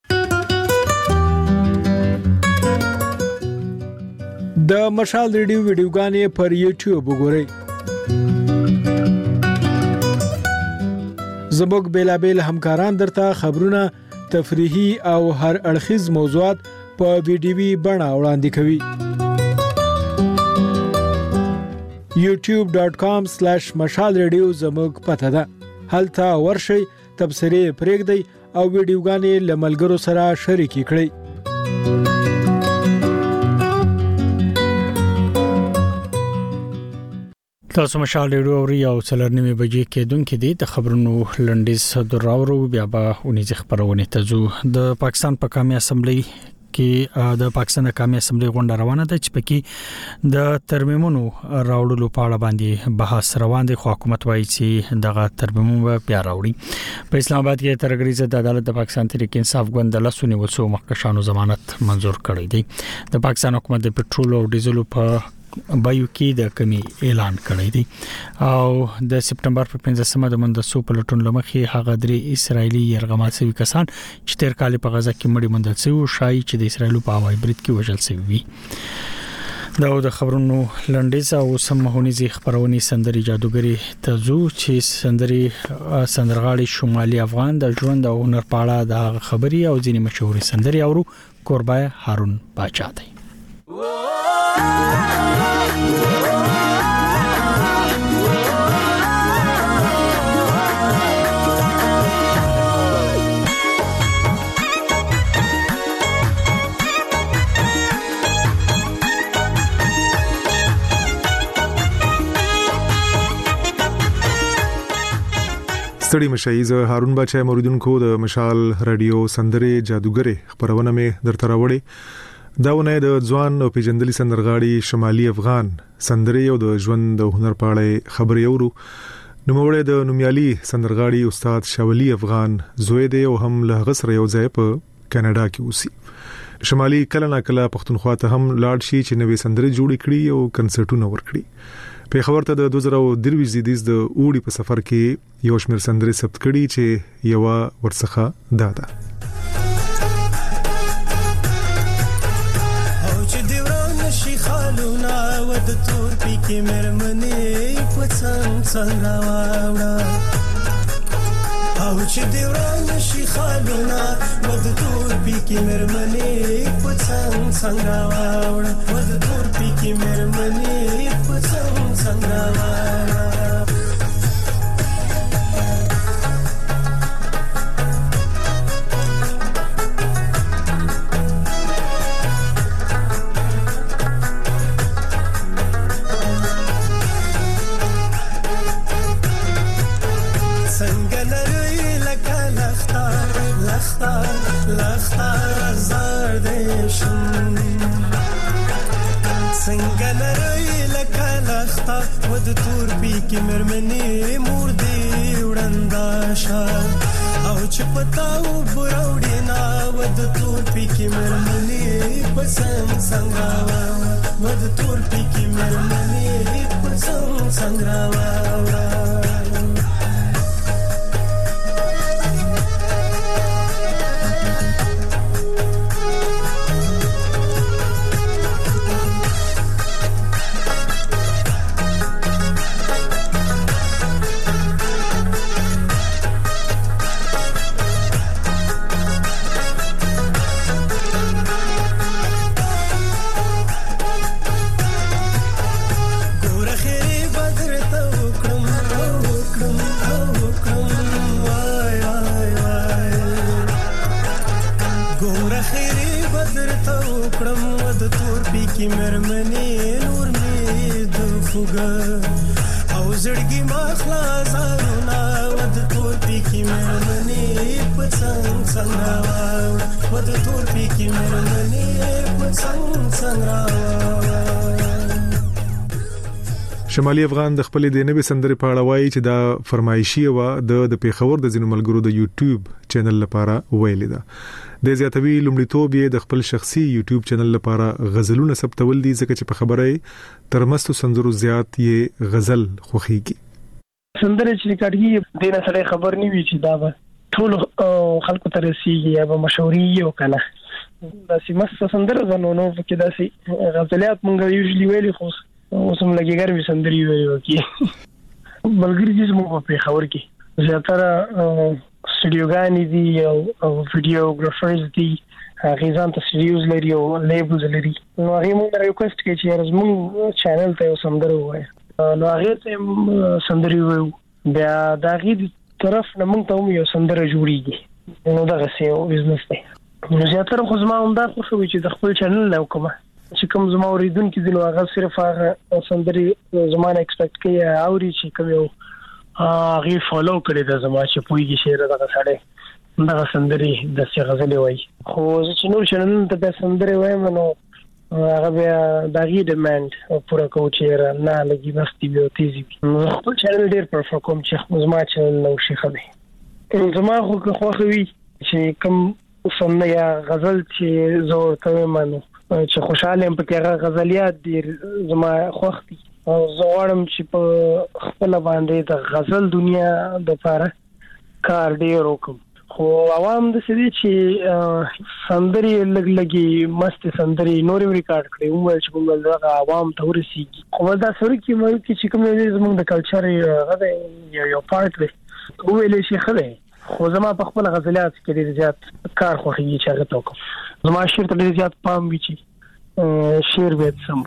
د مشال رادیو ویډیوګانې پر یوټیوب وګورئ. زموږ بیلابیل همکاران درته خبرونه، تفریحي او هر اړخیز موضوعات په ویډیوي بڼه وړاندې کوي. یوټیوب ډاٹ کام سلیش مشال رادیو زموږ پته ده. هلته ورشئ، تبصرې پرېږدئ او ویډیوګانې له ملګرو سره شریکې کړئ. تاسو مشال ریډیو اوري او څلرنیمه بجې کې دونکو دي د خبرونو لنډیز دراورو بیا به اونې خبرونه تزو د پاکستان په قومي اسمبلی کې د پاکستان قومي اسمبلی غونډه روانه ده چې پکې د ترمیمونو راوړلو په اړه باندې بحث روان دي خو حکومت وایي چې دغه ترمیمونه بیا راوړي په اسلام آباد کې ترګریزه د عدالت د پاکستان تحریک انصاف ګوند له سونی وسو مخکشانو ضمانت منزور کړی دی د پاکستان حکومت د پټرول او ډیزل په بایو کې د کمی اعلان کړی دی او د سپټمبر په پنځمه د مندسو پلټون لمخې هغه درې اسرایلی يرغمال شوی کسان چې تیر کال په غزا کې مړي مندل شوی شای چې د اسرایلو په هوایي برید کې وژل شوی دا د خبرونو لنډیز او سمهونیزي خبرونی سندري جادوګری تزو چې سندري سندرغاړي شمالي افغان د ژوند او هنر په اړه د خبري او ځینې مشهوري سندري اورو قربای هارون باچا دی ستړي مشایز هارون بچای موریدونکو د مشال رادیو سندره جادوګری خبرونه مې درته راوړې داونه د ځوان او پیجندلي سندرغاړي شمالي افغان سندره او د ژوند او هنر په اړه خبرې اورو نو موږ د نومیالي سندرغاړي استاد شاولي افغان زوی دی او هم له غسر یو ځای په کاناډا کې اوسي شمالي کله نا کله پښتونخوا ته هم لاړ شي چې نوې سندره جوړ کړي او کنسرټونه ورکړي په خبر ته د دوه زره درویش زیدیز د اوړي په سفر کې یو شمېر سندري ثبت کړي چې یو ورڅخه دادا او چې دیوان شي خالونه ود تور پی کې مرمنې پڅن څنګه واوړه او چې دیوان شي خالونه ود تور پی کې مرمنې پڅن څنګه واوړه ود تور پی کې مرمنې پڅن څنګه واوړه ود تور پی کې مرمنې مور دی وړندا شال او چې پتاو بروړې نا ود تور پی کې مرمنې پسند څنګه ود تور پی کې مرمنې پسند څنګه شمالي افغان د خپل د نوې سندرې په اړه وایي چې دا فرمایشي و د د پیښور د ځینو ملګرو د یوټیوب چینل لپاره ویل ده د زیاتوي لومړیتوب یې د خپل شخصي یوټیوب چینل لپاره غزلونه ثبتول دي ځکه چې په خبره ترمستو سندرو زیات یې غزل خوخيږي سندره چې کاږي د نه سره خبر نه وی چې دا به ټول خلکو ته رسیږي یا به مشهوري یو کنه دا سیمه سندره زنو نو کې دا سي غزلات مونږ یوزلی ویلي خو اوسم لګي ګرمي سندري ویو کی بلګری چې موږ په خبر کې زیاتره سټډیوګانی دي او ویډیوګرافرز دي غیزان ته سټډیوز لري او لیبلز لري نو هغه موږ ریکوست کوي چې زموږ چینل ته سندره وایي نو هغه ته سندري ویو بیا دا غي طرف نه موږ ته یو سندره جوړیږي نو دا څه یو بزنس دی نو زیاتره خو زما هم دا خو چې د خپل چینل له کومه چې کوم زما اوریدونکو دي نو هغه صرف هغه سندري زمانه ایکسپیکټ کوي اوري چې کوم یو هغه فالو کړي د زما چې پویږي شعر دغه سړی دغه سندري د څه غزلې وای خو چې نور شنن ته د سندري وایم نو هغه بیا دغه ډیماند پورا کوچیر نه لګي بس دی تیزی خپل چینل ډیر پرفور کوم چې زما چینل نو شي خبي زما خو خوخوي چې کوم سندري یا غزل چې زور کوي مانو چې خوشاله هم پکې هغه غزلیات ډیر زما خوښ دي او زوړم چې په خپل باندې د غزل دنیا د لپاره کار ډیر وکم خو عوام د سړي چې سندري لګ لګي مست سندري نورې ریکارډ کړي هم چې کوم دغه عوام ته ورسیږي خو دا سره کې مې چې کوم زموږ د کلچر هغه یو پارت دی ویلې شي خله خو زما په خپل غزلیات کې ډیر زیات کار خوښي چې هغه توکم زما شعر ته ډیر زیات پام وی چې شعر به سم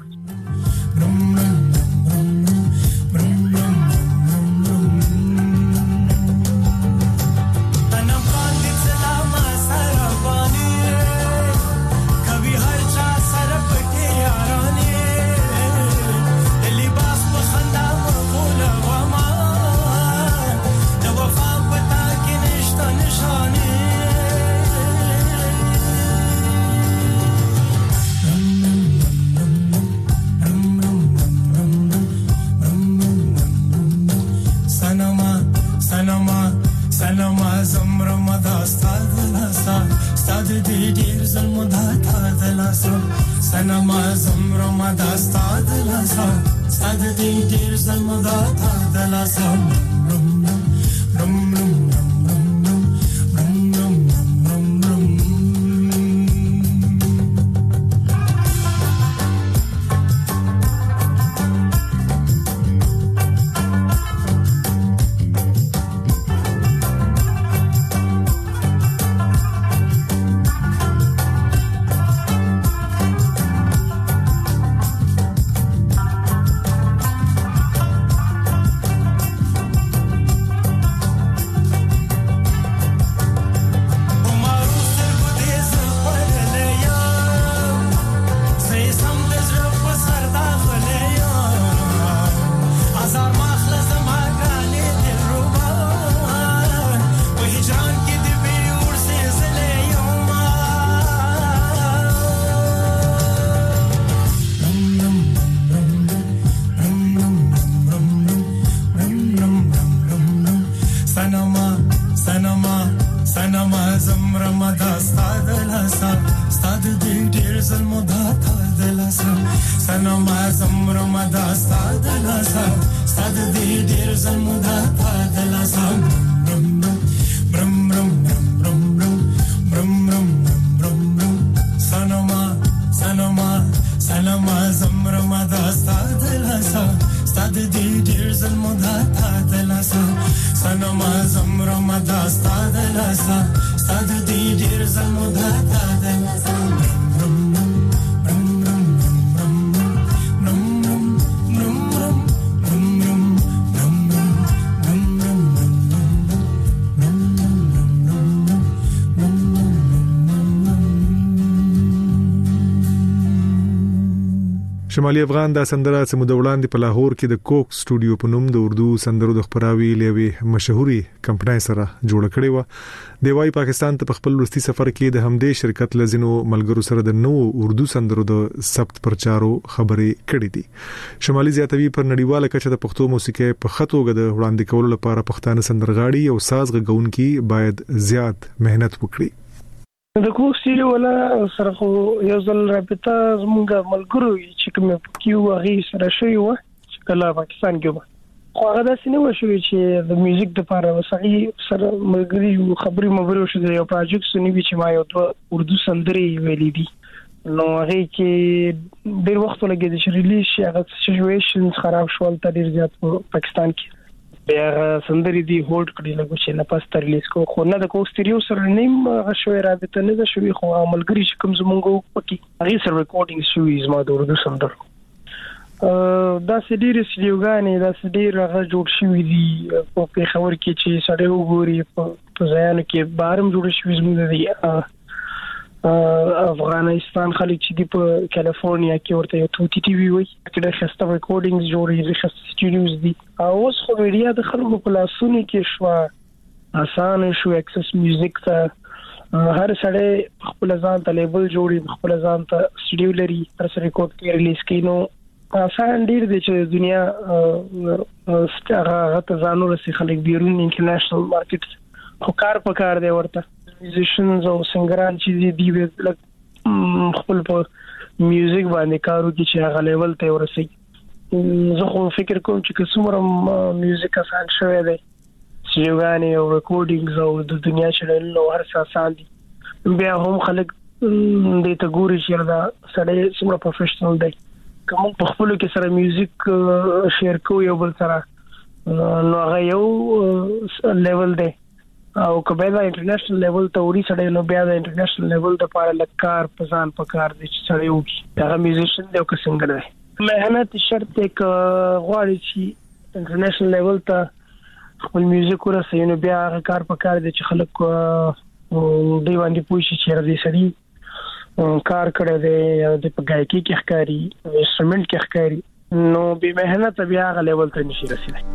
شمالي افغان دا سندره سمود وړاندې په لاهور کې د کوک سټوډیو په نوم د اردو سندرو د خبراوي لوي مشهوري کمپنۍ سره جوړ کړي و د وايي پاکستان ته خپل ورستي سفر کې د همدې شرکت لزینو ملګرو سره د نو اردو سندرو د ثبت پرچارو خبرې کړې دي شمالي زیاتوي پر نړیواله کچه د پښتو موسیقي په خطوګه د وړاندې کولو لپاره پښتانه سندرغاړي او ساز غږونکي باید زیات مهنت وکړي د کوم سیری ولا سره خو یو ځل رابطه زموږ ملګرو چې کوم کیو هغه سره شوی و چې کله پاکستان کې خو هغه داسې نه و شوی چې د میوزیک د لپاره وسغي سره ملګری خبرې مبرو شو د یو پروجیکټ سنوي چې ما یو اردو سندري ویلې دي نو هغه کې ډیر وخت لګیږي چې ریلیز شي هغه سچويشنز خراب شول ته ډیر زیات پاکستان کې بیا سندري دی هولډ کړی لګو چې نه پاس تر ریلیز کو خو نه د کوستریو سره نیم غشوي رابطه نه ده شوی خو عملګری چې کوم زمونږ پکې هغه سره ریکارډینګ شوی زما د اردو سندر دا سډیر سټیوګانې دا سډیر هغه جوړ شوی دی په خبر کې چې سړی وګوري په ځایانو کې بارم جوړ شوی زموږ دی افغانستان خلک چې دی په کالیفورنیا کې ورته یو توتی ټي وي وي چې د خسته ریکارډینګز جوړي د خسته سټوډیوز دي او اوس خو میډیا د خلکو په لاسونو کې شو آسان شو اکسس میوزیک ته هر سړی خپل ځان ته لیبل جوړي خپل ځان ته سټوډیو لري هر څه ریکارډ کوي ریلیز کوي نو آسان ډیر دی چې دنیا هغه ته ځانو رسي خلک بیرون انټرنیشنل مارکیټ خو کار په کار دی ورته میوزیشنز او سنگران چې دی وی خپل په میوزیک باندې کارو کې چې هغه لیول ته ورسي زه خو فکر کوم چې څومره میوزیک آسان شوی دی چې غانې او ریکارډینګز او د دنیا چلل نو هر څه آسان دي بیا هم خلک دې ته ګوري چې دا سړی څومره پروفیشنل دی کوم په خپل کې سره میوزیک شیر کوي یو بل سره نو هغه یو لیول دی او کبه دا انټرنیشنل لیول ته وری سړی نو بیا دا انټرنیشنل لیول د پاره لکار پسان پکار دي چې سړی وي هغه میوزیشن دی او که سنگر دی مهنت شرط یک غواړي چې انټرنیشنل لیول ته خپل میوزیک ورسوي نو بیا هغه کار پکار دي چې خلک دی باندې پوښي چې دې سړی کار کړی دی د پګایکی کې ښکاری انسټرومنټ کې ښکاری نو به مهنت بیا هغه لیول ته نشي رسیدای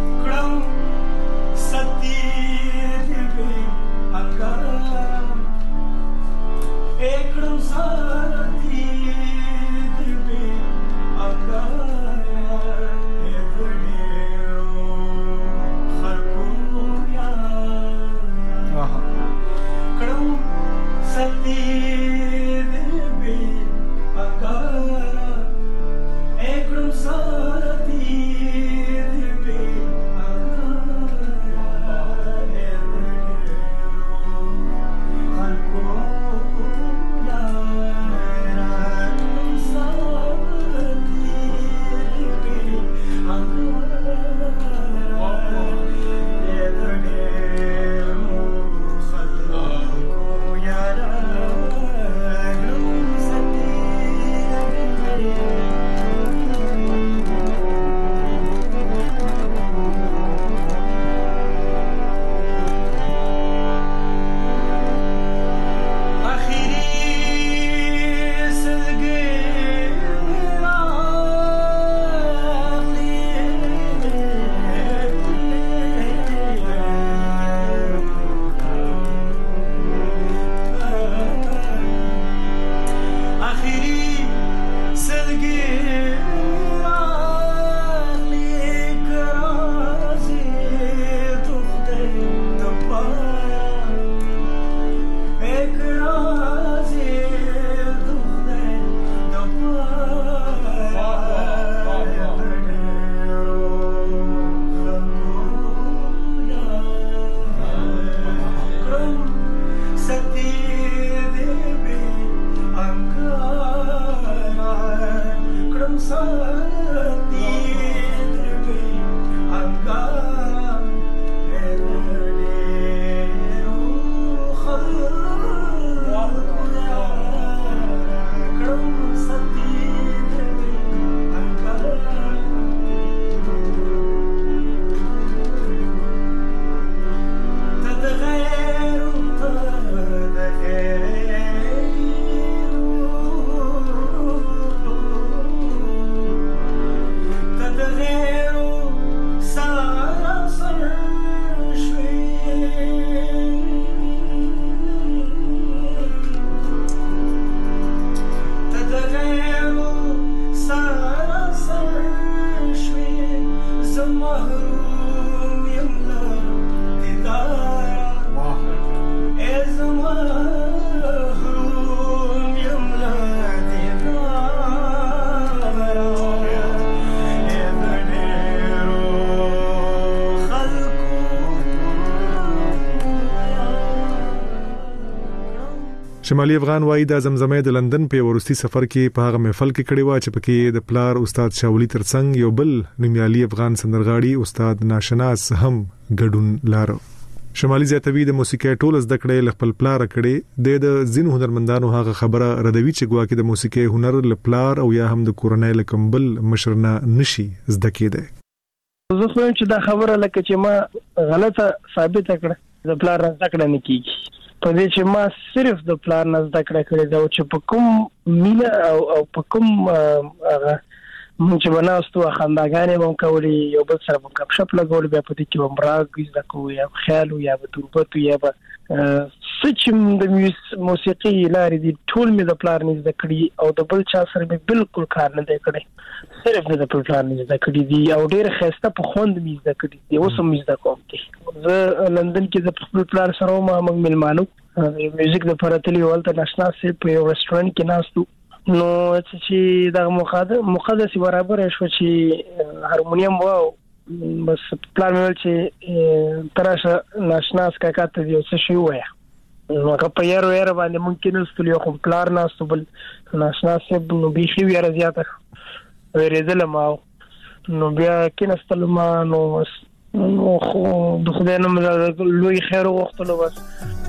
شمالي افغان وایي د زمزمې د لندن په ورستي سفر کې په هغه محفل کې کړي و چې پکې د پلار استاد شاولي ترڅنګ یو بل نومیالي افغان سندرغاړي استاد ناشناس هم ګډون لارو. شمالي زیاتوي د موسیقي ټول زده کړې خپل پلار کړي د زینو هنرمندانو هغه خبره ردوي چې ګواکې د موسیقي هنر لپلار او یا هم د کورنۍ لکمبل مشرنه نشي زده کېده. زه خو چې دا خبره لکه چې ما غلطه ثابت کړه د پلار زده کړه نه کیږي په دې چې ما صرف د پلان نه زده کړه کړې دا چې په کوم مینا او او په کوم هغه مونږ چې بناستو خنداګانې مونږ کولې یو بل سره مونږ کپ شپ لګول بیا په دې کې ومراګ زده کوو یا خیال یا به تربت یا به سچم د موسیقي لارې دي ټول مې د پلان نه زده کړې او د بل چا سره مې بالکل کار نه دی کړی صرف د پلان نه زده کړې دي او ډېر خسته په خوند مې زده کړې دي اوس هم زده کوم کې زه لندن کې د خپل پلان سره ما موږ ملمانو میوزیک د پراتلی ولته ناشنا سي په یو رستورانت کې ناستو نو چې دا مقدس مقدس برابر شو چې هارمونیم وو بس پلان مې چې تراشه ناشنا سکا ته یو څه شی وای نو که په یارو یاره باندې ممکن استل یو خپل پلان ناستو بل ناشنا سي نو بيخي ویره زیاته ورېدل ما نو بیا کینستل ما نو نو خو د خدای نوم لوی خیر وختلو بس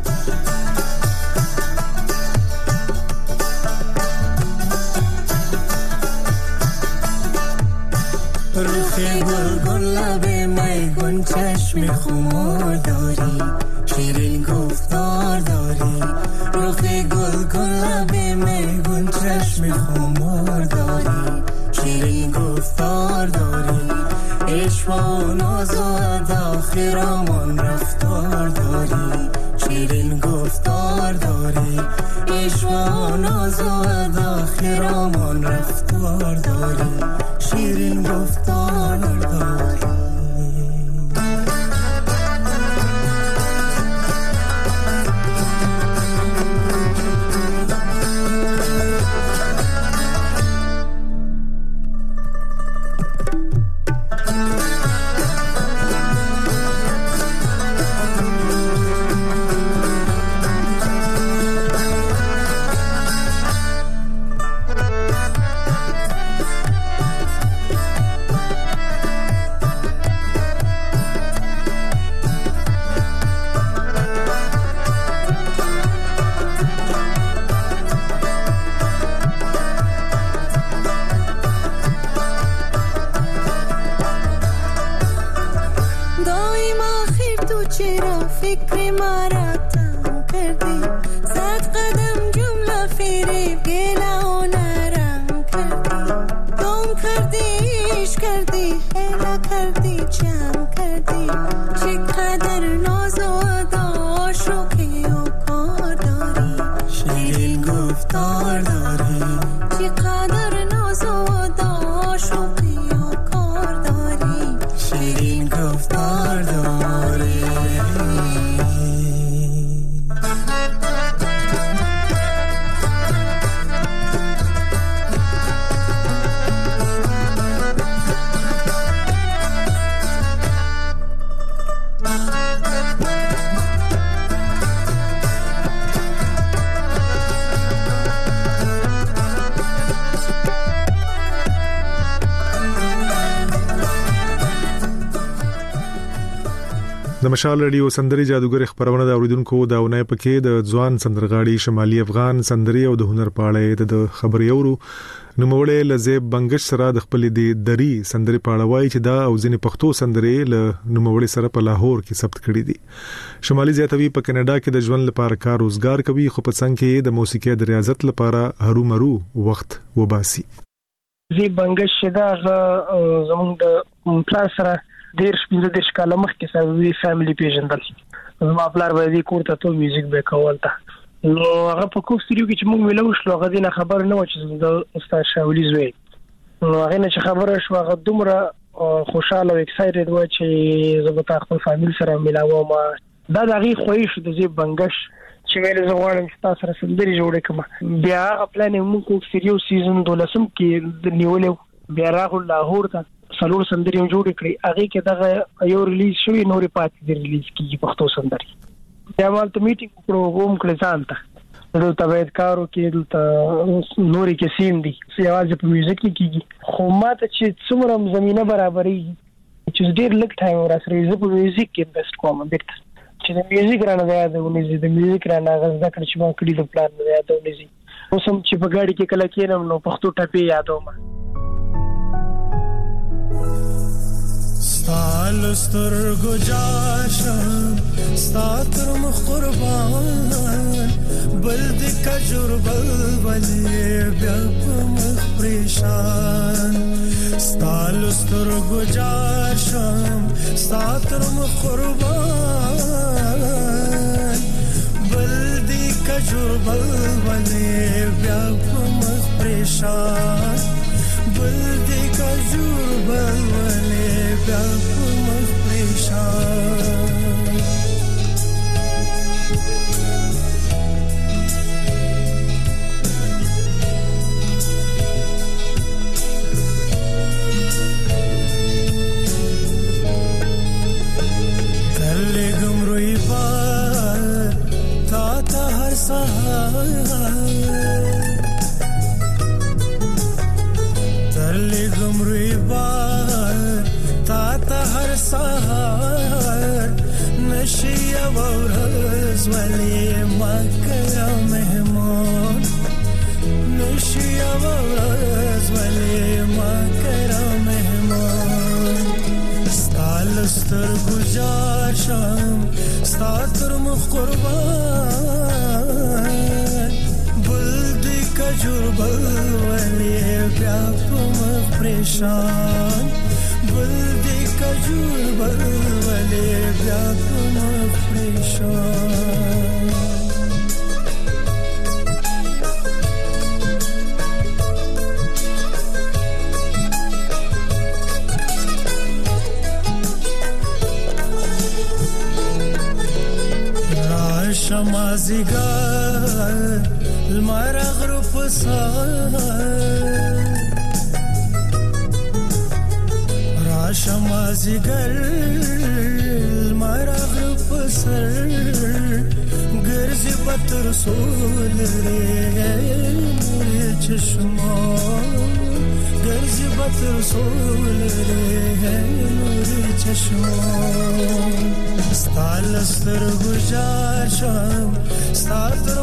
روخ گل گلابه میگون چشم خمار داری شیرین گفتار داری روخ گل گلابه میگون چشم خمار داری شیرین گفتار داری عشق و ناز و ادا خیرامون رفتار داری شیرین گفتار داری عشق و ناز و ادا خیرامون رفتار داری شیرین گفتار داری فکر مارا تم کردی صد قدم جمله فریب گله و نرم کردی دم کردی عشق کردی حیله کردی جمع کردی چقدر ناز و ادا شوخی و کار داری شیرین گفتار داری چقدر ناز و ادا شوخی و کار داری شیرین گفتار داری د مشال رادیو سندري جادوګر خبرونه د اوریدونکو دا ونه پکې د ځوان سندرغاړي شمالي افغان سندري او د هنر پاړې د خبري اورو نو موړې لزیب بنگش سره د خپل دی دري سندري پاړوي چې دا او ځنې پښتو سندري له نو موړې سره په لاهور کې ثبت کړې دي شمالي زیاتوي په کینیډا کې د ژوند لپاره کار روزګار کوي خو په څنګه کې د موسیقي د ریاضت لپاره هرو مرو وخت وباسي زیب بنگش دا زموږ د پلان سره ډیر شپږ د ښکاله مخ کې سره وی فیملی پیژندل زما پلار باندې کوړه ته میوزیک به کولتا نو هغه په کوم سټوډیو کې چې موږ ویلو شو هغه دینه خبر نه و چې د استاد شاولی زوی نو هغه نه چې خبره شو هغه دومره خوشاله او ایکسایټډ و چې زه به خپل فامیل سره ملاوه ما دا دغه خوښ شو د زی بنگش چې ویل زه غواړم چې تاسو سره سندري جوړ کړم بیا هغه پلان موږ کوم سټوډیو سیزن دولسم کې نیولې بیا راغله لاهور ته سلور سندري جوړ کړی هغه کې دغه یو ریلیز شوی نورې پاتې دی ریلیز کیږي پښتو سندري بیا مالته میټینګ وکړو کوم کله ځانته نو ته باید کارو کې دلته نورې کې سیم دي سیاوازه په میوزیک کې کیږي خو ماته چې څومره زمينه برابرې چې ډېر لږ ټایم ورسره زه په میوزیک کې انویسټ کوم بیرته چې د میوزیک رانه دا یادونه د میوزیک رانه غزدا کړ چې ما کړی د پلان نه یادونه زی اوسم چې په ګاډي کې کله کېنم نو پښتو ټاپي یادوم ستال سترګو جاشم ستاتر مخ قربان بل د کجور بل ولې بیا په مخ پریشان ستال سترګو جاشم ستاتر مخ قربان بل د کجور بل ولې بیا په مخ پریشان بل د کجور بل ولې بیا په مخ پریشان ترلې ګمروي بار تا ته هر سهار ترلې ګمروي بار تا ته هر سهار نشي ورځ ولې ما کړه مهمان نشي ورځ ولې ما کړه مهمان ستال ستر گزار شم ستاتر مخ قربان بل دی کجور بل ولی بیا په مخ پریشان بل دی کجور بل ولی بیا په مخ پریشان شمازیگر المرغ رو پسار را شمازیگر المرغ رو پسر گرزی بطر سول ره نوری چشمان گرزی بطر سول ره نوری چشمان ستال ستر گجار شم ستاتر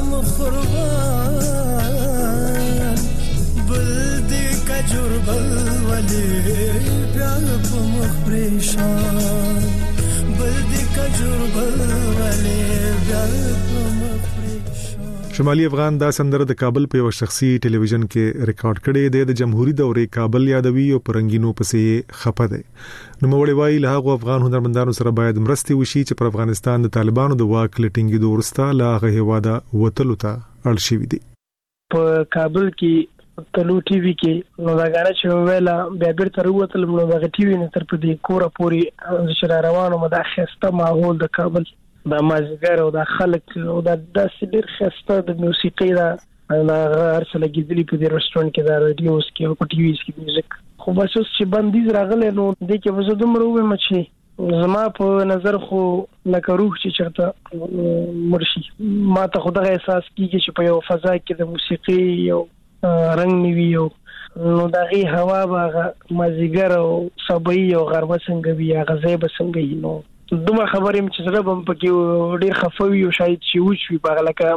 مخربان بل دی کجور بل ولی بیا په مخ پریشان بل دی کجور بل ولی بیا په مخ پریشان شمالي افغان دا سندره د کابل په یو شخصي ټلویزیون کې ریکارډ کړي دی د جمهوریت دورې کابل یادوي او پرنګینو پسې خپه دی نو مولوی وایي له هغه افغان هنرمندانو سره باید مرستې وشي چې پر افغانستان د طالبانو د واک لټینګېدو وروسته له هغه هیواده وتلو ته اړ شوي دي په کابل کې تلو ټي وي کې نو دا غاڼه چې ویلا بیا بیرته وروتل نو دا ټي وي نه تر په دې کوره پوری چې روانو مداخسته ماحول د کابل دا مازیګر او دا خلک او دا داسې ډېر خسته د موسیقي دا دا ارسله کېدلی په دې رستورانت کې دا رادیوس کې او په ټي وي کې میوزیک خو بس اوس چې بندیز راغله نو دې کې وزه دومره وې مچې زما په نظر خو لکه روح چې چرته مرشي ما ته خدای احساس کیږي چې په یو فضا کې د موسیقي یو رنگ نیوي او نو دغه هوا باغه مازیګر او صبي او غرمه څنګه وي هغه ځای به څنګه وي نو دومره خبرې چې زړه بم پکې ډېر خفوي او شاید چې وچوي باغه لکه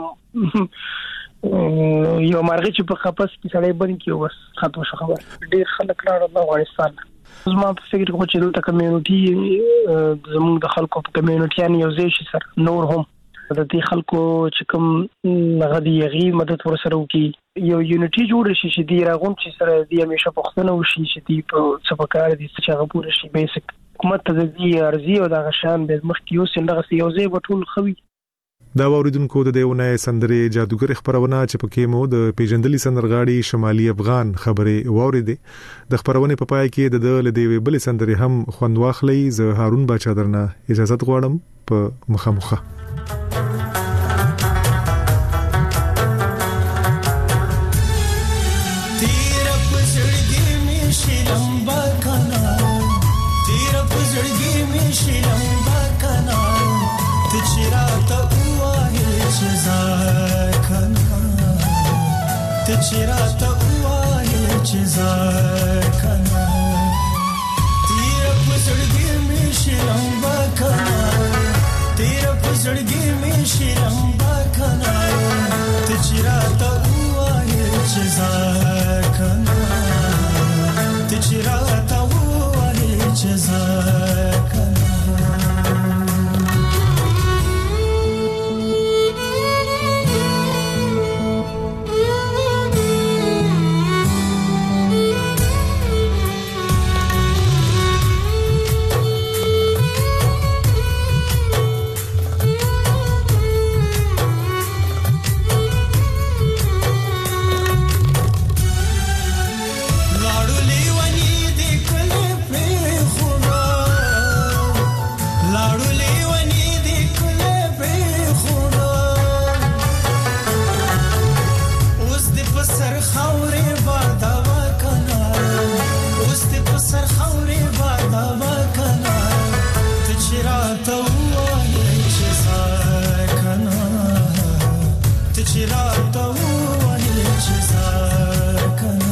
یو مرغه چې په خپس کې سړی بن کې وس ختم شو خبر ډېر خلک لاړ د افغانستان زما په فکر کې چې دلته کمیونټي زموږ د خلکو په کمیونټي یو ځای شي سر نور هم د دې خلکو چې کوم غدي یغي مدد ورسره وکي یو یونټي جوړ شي چې دی راغون چې سره دی همیشه پښتنه وشي چې دی په سپکار دي چې هغه پوره شي بیسیک حکومت ته د دې ارزي او د غشان به مخ کې یو څنګه یو ځای وټول خوي دا اوریدونکو د دیونه سندره جادوګر خبرونه چې پکې مو د پیژندلي سندرغاړي شمالي افغان خبره واوریده د خبرونه په پای کې د دل دی بل سندره هم خوند واخلې زه هارون باچا درنه اجازه غواړم په مخامخه چراته وایې چې ځکنا تیر پسړګي مې شلمبا کنا تیر پسړګي مې شلمبا کنا ته چراته وایې چې ځکنا ته چراته وایې چې ځکنا راته ووایې چې ځه کنه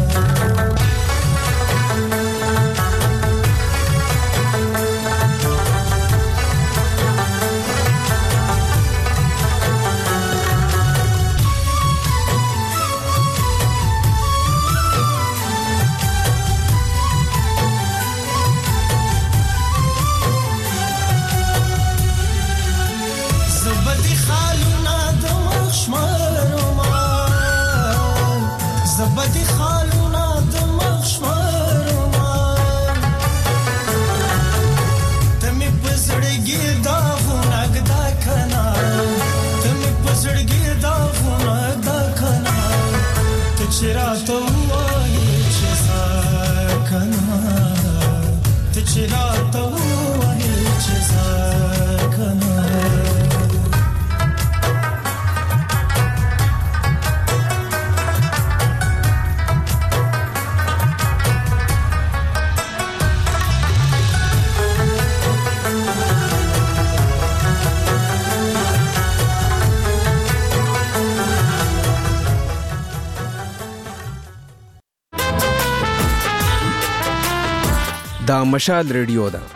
زبدي خالنا د مخشمرما تمي پزړګي دا غونګ دا کنا تمي پزړګي دا غونګ دا کنا ته چیرته وایې چې ځه کنا ته چیرته وایې چې ځه کنا دا مشال ریډیو ده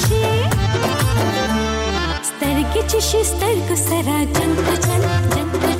چې شي سترګو سره جنګ جنګ جنګ